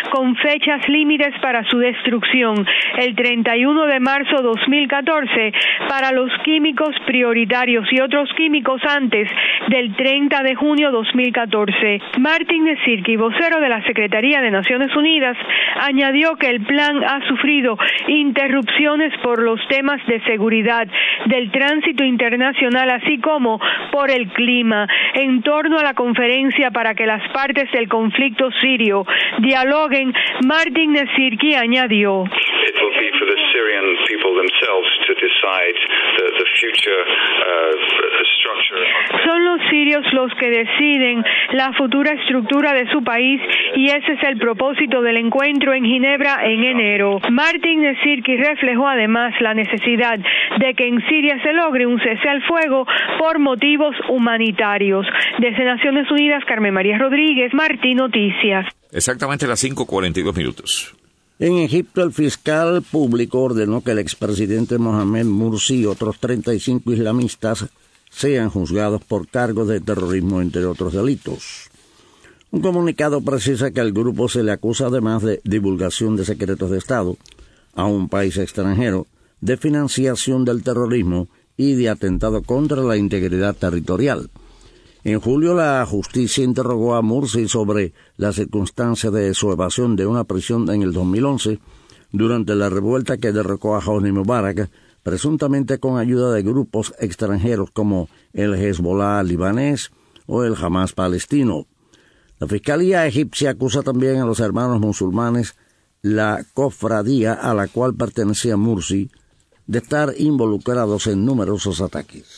con fechas límites para su destrucción, el treinta y uno de marzo dos mil catorce para los químicos prioritarios y otros químicos antes del treinta de junio dos mil catorce. Martin Nezirki, vocero de la Secretaría de Naciones Unidas, añadió que el plan ha sufrido interrupciones por los temas de seguridad, del tránsito internacional, así como por el clima. En torno a la conferencia para que las partes del conflicto sirio dialoguen, Martin Nezirki añadió: It will be for the Syrian people themselves to decide the, the future uh, structure. Son los sirios los que deciden la futura estructura de su país y ese es el propósito del encuentro en Ginebra en enero. Martin Nezirki reflejó además la necesidad de que en Siria se logre un cese al fuego por motivos humanitarios. Desde Naciones Unidas, Carmen María Rodríguez, Martí Noticias. Exactamente las cinco cuarenta y dos minutos. En Egipto, el fiscal público ordenó que el expresidente Mohamed Morsi y otros treinta y cinco islamistas sean juzgados por cargos de terrorismo, entre otros delitos. Un comunicado precisa que al grupo se le acusa, además de divulgación de secretos de Estado a un país extranjero, de financiación del terrorismo y de atentado contra la integridad territorial. En julio, la justicia interrogó a Morsi sobre las circunstancias de su evasión de una prisión en el dos mil once, durante la revuelta que derrocó a Hosni Mubarak, presuntamente con ayuda de grupos extranjeros como el Hezbollah libanés o el Hamas palestino. La Fiscalía egipcia acusa también a los hermanos musulmanes, la cofradía a la cual pertenecía Morsi, de estar involucrados en numerosos ataques.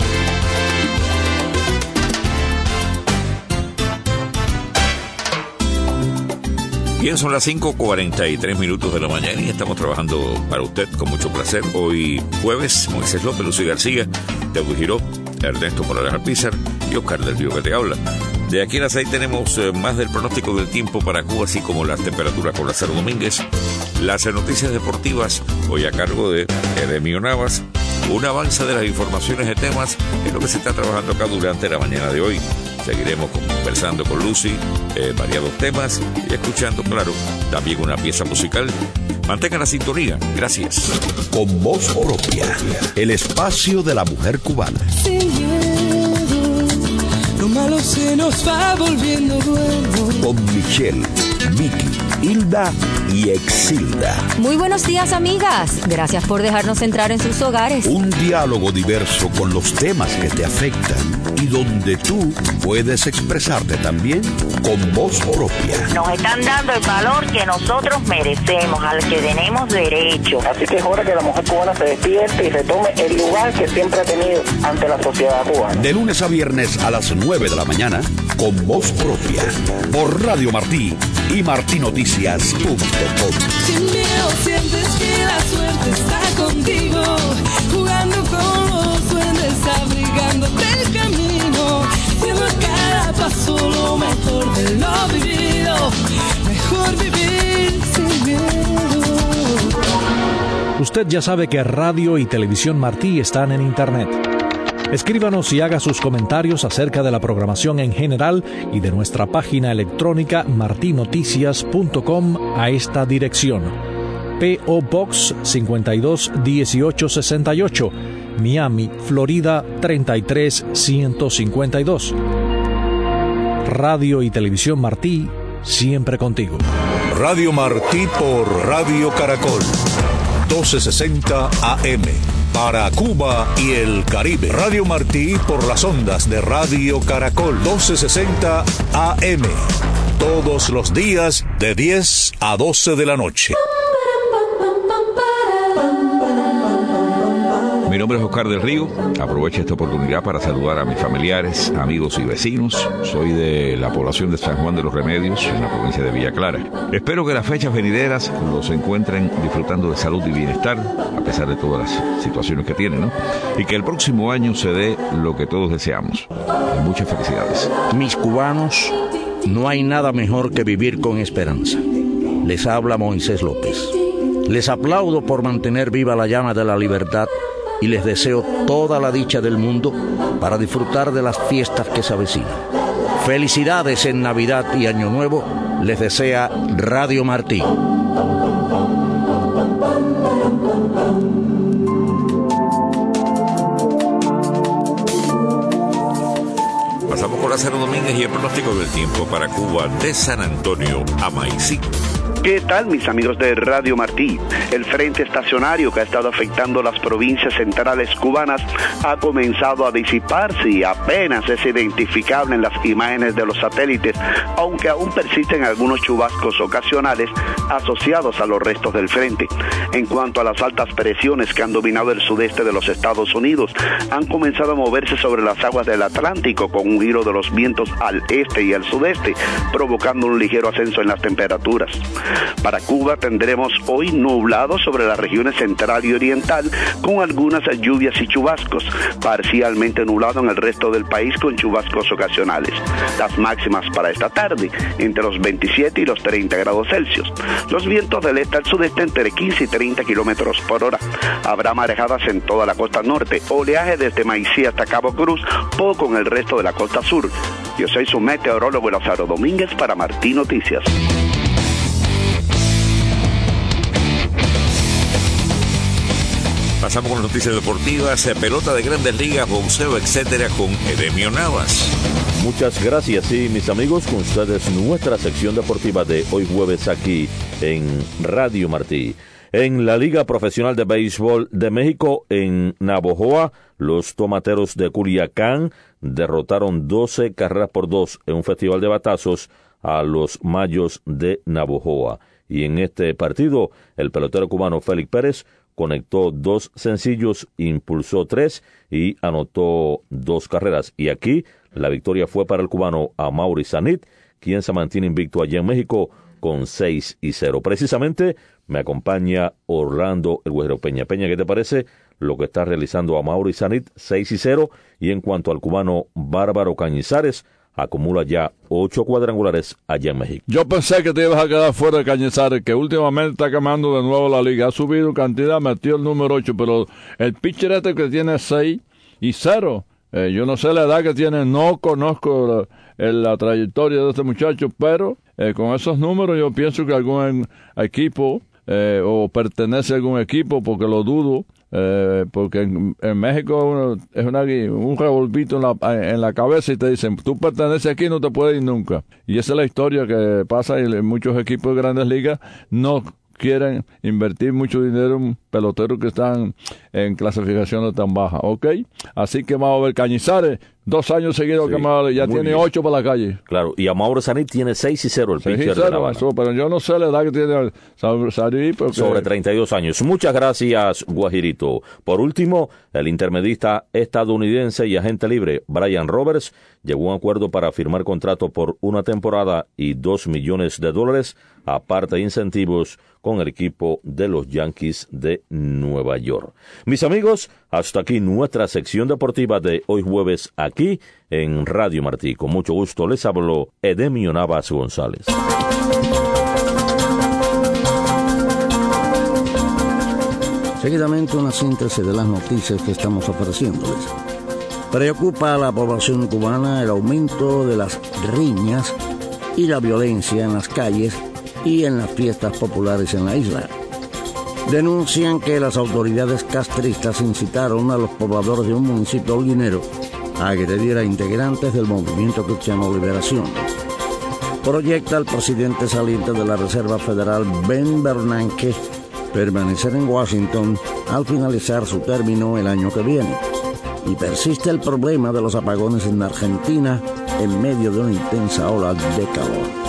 Bien, son las cinco cuarenta y tres minutos de la mañana y estamos trabajando para usted con mucho placer. Hoy jueves, Moisés López, Lucy García, Teudo Giró, Ernesto Morales Alpizar y Oscar del Río que te habla. De aquí a las seis tenemos eh, más del pronóstico del tiempo para Cuba, así como las temperaturas con Lázaro Domínguez, las noticias deportivas, hoy a cargo de Edemio Navas, un avance de las informaciones de temas en lo que se está trabajando acá durante la mañana de hoy. Seguiremos conversando con Lucy, eh, variados temas y escuchando, claro, también una pieza musical. Mantengan la sintonía. Gracias. Con voz propia, el espacio de la mujer cubana. Sin miedo, lo malo se nos va volviendo bueno. Con Michelle, Vicky, Hilda y Exilda. Muy buenos días, amigas. Gracias por dejarnos entrar en sus hogares. Un diálogo diverso con los temas que te afectan y donde tú puedes expresarte también con voz propia. Nos están dando el valor que nosotros merecemos, al que tenemos derecho. Así que es hora que la mujer cubana se despierte y retome el lugar que siempre ha tenido ante la sociedad cubana. De lunes a viernes a las nueve de la mañana, con voz propia, por Radio Martí y martinoticias punto com. Sin miedo sientes que la suerte está contigo, jugando con los duendes, abrigándote el camino, siendo a cada paso lo mejor de lo vivido, mejor vivir sin miedo. Usted ya sabe que Radio y Televisión Martí están en Internet. Escríbanos y haga sus comentarios acerca de la programación en general y de nuestra página electrónica martinoticias punto com a esta dirección: P O Box cincuenta y dos dieciocho sesenta y ocho, Miami, Florida treinta y tres ciento cincuenta y dos. Radio y Televisión Martí, siempre contigo. Radio Martí por Radio Caracol, doce sesenta A M. Para Cuba y el Caribe. Radio Martí por las ondas de Radio Caracol, doce sesenta A M. Todos los días de diez a doce de la noche. Mi nombre es Oscar del Río. Aprovecho esta oportunidad para saludar a mis familiares, amigos y vecinos. Soy de la población de San Juan de los Remedios, en la provincia de Villa Clara. Espero que las fechas venideras los encuentren disfrutando de salud y bienestar, a pesar de todas las situaciones que tienen, ¿no? Y que el próximo año se dé lo que todos deseamos. Muchas felicidades. Mis cubanos, no hay nada mejor que vivir con esperanza. Les habla Moisés López. Les aplaudo por mantener viva la llama de la libertad y les deseo toda la dicha del mundo para disfrutar de las fiestas que se avecinan. Felicidades en Navidad y Año Nuevo les desea Radio Martí. Pasamos con Lázaro Domínguez y el pronóstico del tiempo para Cuba de San Antonio a Maicí. ¿Qué tal, mis amigos de Radio Martí? El frente estacionario que ha estado afectando las provincias centrales cubanas ha comenzado a disiparse y apenas es identificable en las imágenes de los satélites, aunque aún persisten algunos chubascos ocasionales asociados a los restos del frente. En cuanto a las altas presiones que han dominado el sudeste de los Estados Unidos, han comenzado a moverse sobre las aguas del Atlántico con un giro de los vientos al este y al sudeste, provocando un ligero ascenso en las temperaturas. Para Cuba tendremos hoy nublado sobre las regiones central y oriental con algunas lluvias y chubascos, parcialmente nublado en el resto del país con chubascos ocasionales. Las máximas para esta tarde entre los veintisiete y los treinta grados Celsius. Los vientos del este al sudeste entre quince y treinta kilómetros por hora. Habrá marejadas en toda la costa norte, oleaje desde Maicí hasta Cabo Cruz, poco en el resto de la costa sur. Yo soy su meteorólogo Lázaro Domínguez para Martí Noticias. Pasamos con las noticias deportivas, pelota de Grandes Ligas, boxeo, etcétera, con Edemio Navas. Muchas gracias, y mis amigos, con ustedes nuestra sección deportiva de hoy jueves aquí en Radio Martí. En la Liga Profesional de Béisbol de México, en Navojoa, los tomateros de Culiacán derrotaron doce carreras por dos en un festival de batazos a los Mayos de Navojoa. Y en este partido, el pelotero cubano Félix Pérez conectó dos sencillos, impulsó tres y anotó dos carreras. Y aquí la victoria fue para el cubano Amaury Sanit, quien se mantiene invicto allá en México con seis y cero. Precisamente me acompaña Orlando El Güero Peña. Peña, ¿qué te parece lo que está realizando Amaury Sanit? seis y cero. Y en cuanto al cubano Bárbaro Cañizares, acumula ya ocho cuadrangulares allá en México. Yo pensé que te ibas a quedar fuera de Cañizares, que últimamente está quemando de nuevo la liga. Ha subido cantidad, metió el número ocho, pero el pitcher este que tiene seis y cero, eh, yo no sé la edad que tiene, no conozco la, la trayectoria de este muchacho, pero eh, con esos números yo pienso que algún equipo eh, o pertenece a algún equipo, porque lo dudo. Eh, porque en, en México uno, es una, un revolvito en la, en la cabeza y te dicen, tú perteneces aquí, no te puedes ir nunca. Y esa es la historia que pasa en muchos equipos de Grandes Ligas. No quieren invertir mucho dinero en peloteros que están en clasificaciones tan bajas, ¿ok? Así que vamos a ver, Cañizares, dos años seguidos sí, que más, ya tiene bien. ocho para la calle. Claro, y Amaury Sanit tiene seis y cero el pitcher de La Habana. Eso, pero yo no sé la edad que tiene Sanit. Porque... Sobre treinta y dos años. Muchas gracias, Guajirito. Por último, el intermedista estadounidense y agente libre Brian Roberts llegó a un acuerdo para firmar contrato por una temporada y dos millones de dólares, aparte de incentivos, con el equipo de los Yankees de Nueva York. Mis amigos, hasta aquí nuestra sección deportiva de hoy jueves aquí en Radio Martí. Con mucho gusto les habló Edemio Navas González. Seguidamente una síntesis de las noticias que estamos ofreciéndoles. Preocupa a la población cubana el aumento de las riñas y la violencia en las calles y en las fiestas populares en la isla. Denuncian que las autoridades castristas incitaron a los pobladores de un municipio holguinero a agredir a integrantes del Movimiento Cristiano Liberación. Proyecta el presidente saliente de la Reserva Federal, Ben Bernanke, permanecer en Washington al finalizar su término el año que viene. Y persiste el problema de los apagones en Argentina en medio de una intensa ola de calor.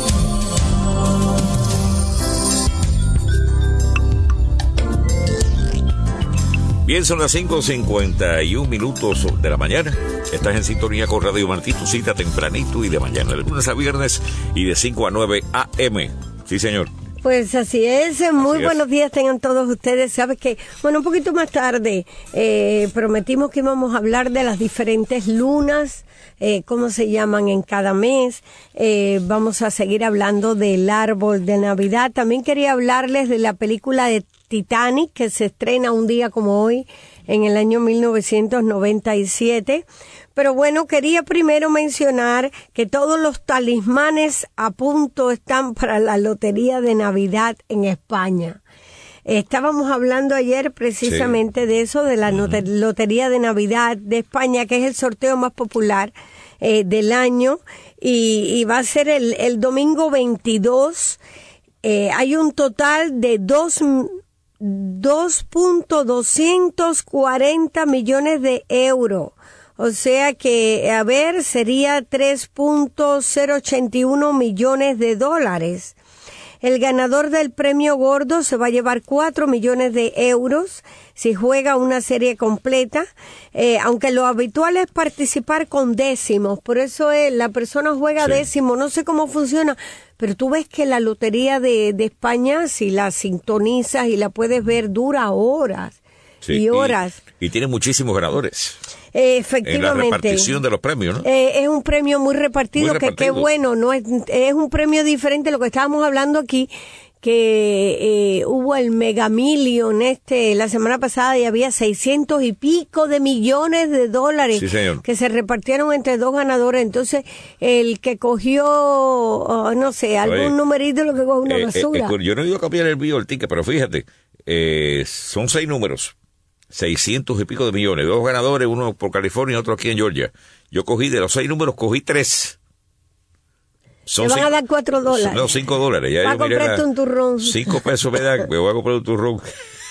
Bien, son las cinco cincuenta y un minutos de la mañana. Estás en sintonía con Radio Martí, tu cita tempranito y de mañana, de lunes a viernes y de cinco a nueve a eme. Sí, señor. Pues así es, muy así buenos es. días tengan todos ustedes. Sabes que, bueno, un poquito más tarde eh, prometimos que íbamos a hablar de las diferentes lunas, eh, cómo se llaman en cada mes. Eh, vamos a seguir hablando del árbol de Navidad. También quería hablarles de la película de Titanic, que se estrena un día como hoy en el año mil novecientos noventa y siete. Pero bueno, quería primero mencionar que todos los talismanes a punto están para la Lotería de Navidad en España. Estábamos hablando ayer precisamente sí. de eso, de la uh-huh. Lotería de Navidad de España, que es el sorteo más popular eh, del año, y, y va a ser el, el domingo veintidós. Eh, hay un total de dos punto doscientos cuarenta millones de euros. O sea que, a ver, sería tres punto cero ochenta y uno millones de dólares. El ganador del premio gordo se va a llevar cuatro millones de euros si juega una serie completa, eh, aunque lo habitual es participar con décimos. Por eso es, la persona juega sí. décimo, no sé cómo funciona, pero tú ves que la Lotería de, de España, si la sintonizas y la puedes ver, dura horas sí, y horas. Y, y tiene muchísimos ganadores. Eh, efectivamente. En la repartición de los premios, ¿no? Eh, es un premio muy repartido, muy repartido. que qué bueno, no es, es un premio diferente. Lo que estábamos hablando aquí, que eh, hubo el Mega Million este la semana pasada y había seiscientos y pico de millones de dólares sí, señor. que se repartieron entre dos ganadores. Entonces, el que cogió, oh, no sé, algún Oye, numerito, lo que cogió una eh, basura. Eh, eh, yo no he ido a copiar el video del ticket, pero fíjate, eh, son seis números. Seiscientos y pico de millones, dos ganadores, uno por California y otro aquí en Georgia. Yo cogí de los seis números, cogí tres. Son Te van cinco, a dar cuatro dólares. No, cinco dólares. Ya Va a comprarte un turrón. Cinco pesos me dan, me voy a comprar un turrón.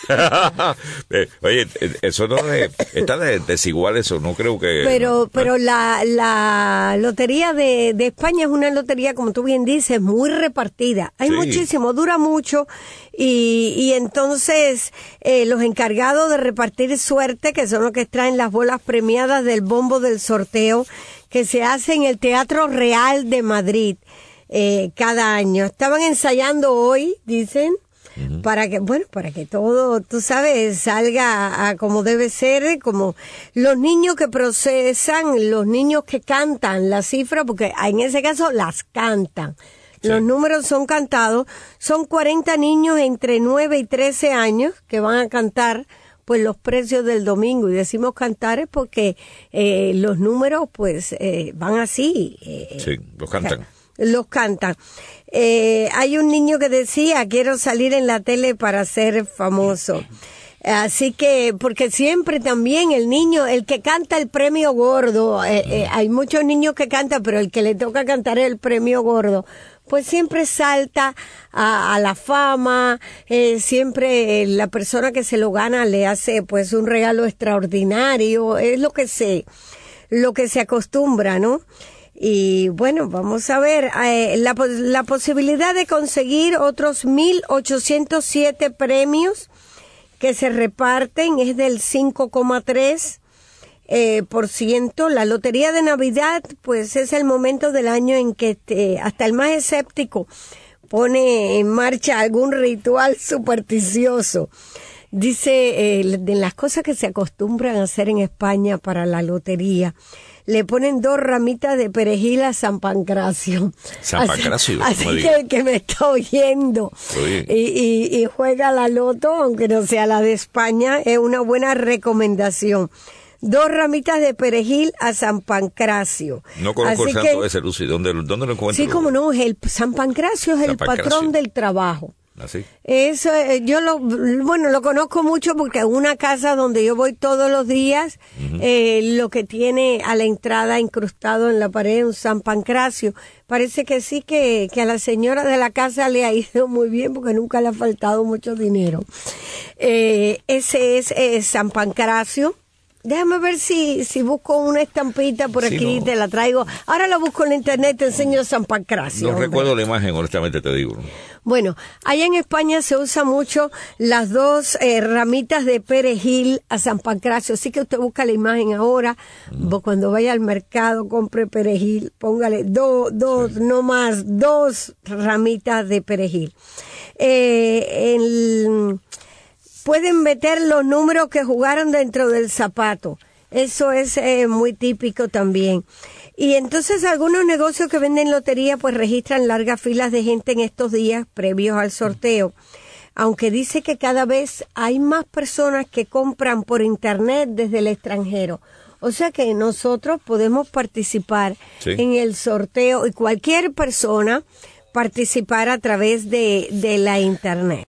Oye, eso no es, está desigual eso, no creo que... Pero no, pero la, la lotería de, de España es una lotería, como tú bien dices, muy repartida. Hay sí. muchísimo, dura mucho y, y entonces eh, los encargados de repartir suerte, que son los que traen las bolas premiadas del bombo del sorteo, que se hace en el Teatro Real de Madrid eh, cada año. Estaban ensayando hoy, dicen, para que, bueno, para que todo, tú sabes, salga a, a como debe ser, como los niños que procesan, los niños que cantan las cifras, porque en ese caso las cantan. Sí. Los números son cantados, son cuarenta niños entre nueve y trece años que van a cantar pues los precios del domingo, y decimos cantar es porque eh, los números pues eh, van así. Eh, sí, los cantan. Los cantan. Eh, hay un niño que decía, quiero salir en la tele para ser famoso. Así que, porque siempre también el niño, el que canta el premio gordo, eh, eh, hay muchos niños que cantan, pero el que le toca cantar el premio gordo, pues siempre salta a, a la fama, eh, siempre eh, la persona que se lo gana le hace pues un regalo extraordinario, es lo que se, lo que se acostumbra, ¿no? Y bueno, vamos a ver, eh, la, la posibilidad de conseguir otros mil ochocientos siete premios que se reparten es del cinco coma tres eh, por ciento. La lotería de Navidad, pues es el momento del año en que te, hasta el más escéptico pone en marcha algún ritual supersticioso. Dice, eh, de las cosas que se acostumbran a hacer en España para la lotería, le ponen dos ramitas de perejil a San Pancracio. San Pancracio. Así, así que el que me está oyendo y, y, y juega la loto, aunque no sea la de España, es una buena recomendación. Dos ramitas de perejil a San Pancracio. No conozco así el santo que, ese, Lucy. ¿Dónde, dónde lo encuentro? Sí, como no, es el San Pancracio es San el Pancracio. Patrón del trabajo. ¿Así? Eso, yo lo, bueno, lo conozco mucho porque en una casa donde yo voy todos los días, uh-huh. eh, lo que tiene a la entrada incrustado en la pared un San Pancracio. Parece que sí, que, que a la señora de la casa le ha ido muy bien porque nunca le ha faltado mucho dinero. Eh, ese es eh, San Pancracio. Déjame ver si, si busco una estampita por aquí, sí, no. Te la traigo. Ahora la busco en la internet, te enseño San Pancracio. No hombre. recuerdo la imagen, honestamente te digo. Bueno, allá en España se usa mucho las dos eh, ramitas de perejil a San Pancracio. Así que usted busca la imagen ahora. Mm. Cuando vaya al mercado, compre perejil, póngale dos, dos, sí. no más, dos ramitas de perejil. Eh, el... Pueden meter los números que jugaron dentro del zapato. Eso es eh, muy típico también. Y entonces algunos negocios que venden lotería pues registran largas filas de gente en estos días previos al sorteo. aunque dice que cada vez hay más personas que compran por internet desde el extranjero. O sea que nosotros podemos participar sí. en el sorteo y cualquier persona participar a través de, de la internet.